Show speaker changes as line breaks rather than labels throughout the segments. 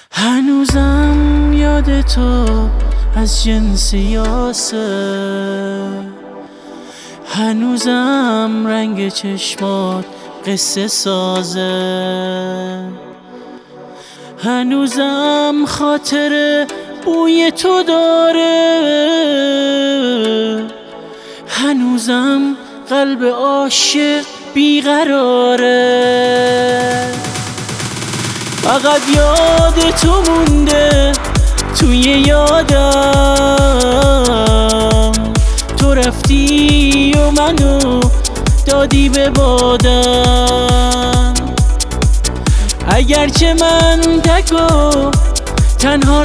هنوزم یاد تو از جنس یاسر، هنوزم رنگ چشمات قصه سازه، هنوزم خاطر بوی تو داره، هنوزم قلب عاشق بیقراره. فقط یاد تو مونده توی یادم، تو رفتی و منو دادی به بادم. اگرچه من تک و تنها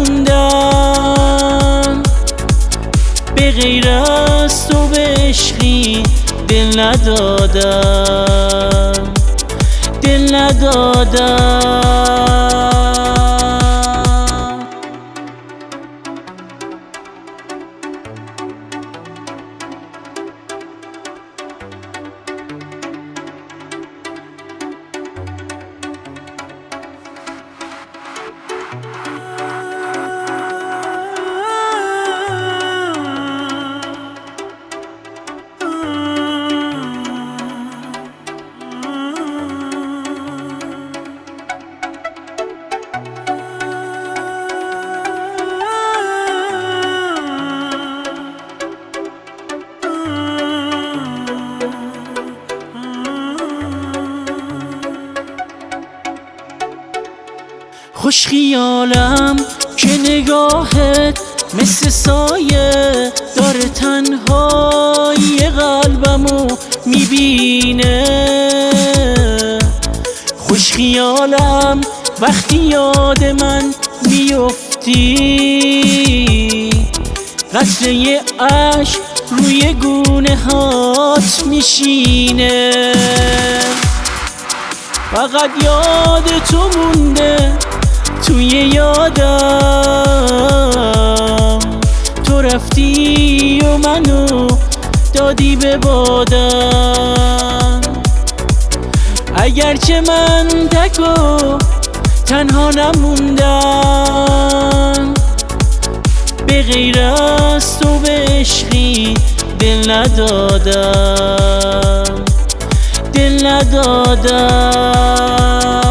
نموندم، به غیر از تو به عشقی دل ندادم، دل ندادم. خوش خیالم که نگاهت مثل سایه داره تنهایی قلبمو میبینه. خوش خیالم وقتی یاد من میفتی، قطره اشک روی گونه هات میشینه. فقط یاد تو مونده توی یادم، تو رفتی و منو دادی به بادم. اگرچه من تک و تنها نموندم، به غیر از تو به عشقی دل ندادم، دل ندادم.